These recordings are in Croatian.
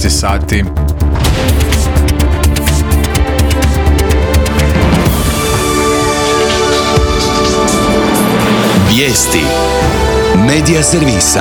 12 sati. Vijesti Medija servisa.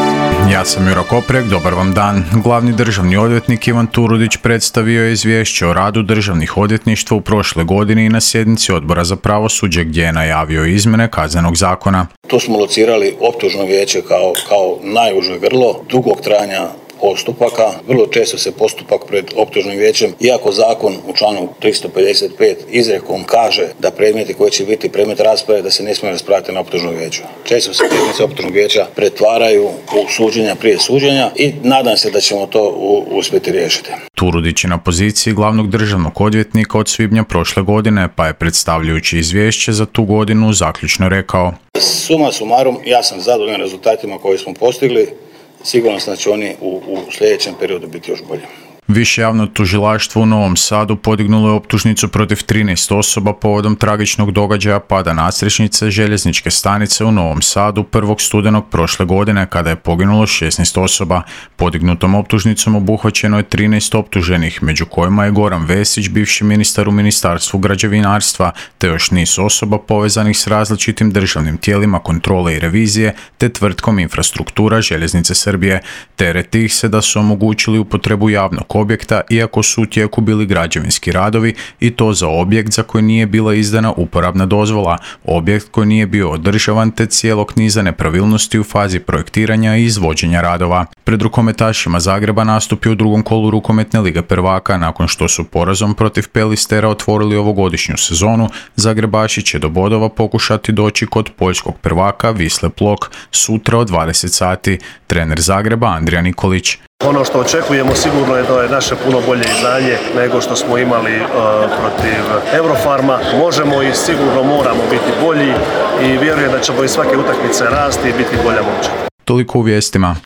Ja sam Juro Koprek, dobar vam dan. Glavni državni odvjetnik Ivan Turudić predstavio je izvješće o radu državnih odvjetništva u prošle godini na sjednici Odbora za pravosuđe gdje je najavio izmjene Kaznenog zakona. Tu smo locirali optužno vijeće kao najuže grlo dugog trajanja postupaka. Vrlo često se postupak pred optužnim vijećem, iako zakon u članu 355 izrekom kaže da predmeti koji će biti predmet rasprave da se ne smiju raspraviti na optužnom vijeću. Često se predmeti optužnog vijeća pretvaraju u suđenja prije suđenja i nadam se da ćemo to uspjeti riješiti. Turudić je na poziciji glavnog državnog odvjetnika od svibnja prošle godine, pa je predstavljajući izvješće za tu godinu zaključno rekao: Suma sumarum, ja sam zadovoljan rezultatima koje smo postigli. Sigurno sam da će oni u sljedećem periodu biti još bolji. Više javno tužilaštvo u Novom Sadu podignulo je optužnicu protiv 13 osoba povodom tragičnog događaja pada nadstrešnice željezničke stanice u Novom Sadu 1. studenog prošle godine kada je poginulo 16 osoba. Podignutom optužnicom obuhvaćeno je 13 optuženih, među kojima je Goran Vesić, bivši ministar u Ministarstvu građevinarstva, te još niz osoba povezanih s različitim državnim tijelima kontrole i revizije te tvrtkom Infrastruktura željeznice Srbije. Tereti ih se da su omogućili upotrebu javnog objekta iako su u tijeku bili građevinski radovi i to za objekt za koji nije bila izdana uporabna dozvola, objekt koji nije bio održavan te cijelog niza nepravilnosti u fazi projektiranja i izvođenja radova. Pred rukometašima Zagreba nastupio u drugom kolu rukometne lige prvaka nakon što su porazom protiv Pelistera otvorili ovogodišnju sezonu. Zagrebaši će do bodova pokušati doći kod poljskog prvaka Wisle Plock sutra od 20 sati. Trener Zagreba Andrija Nikolić: Ono što očekujemo sigurno je da je naše puno bolje izdanje nego što smo imali protiv Eurofarma. Možemo i sigurno moramo biti bolji i vjerujem da ćemo iz svake utakmice rasti i biti bolja momčad. Toliko u vijestima.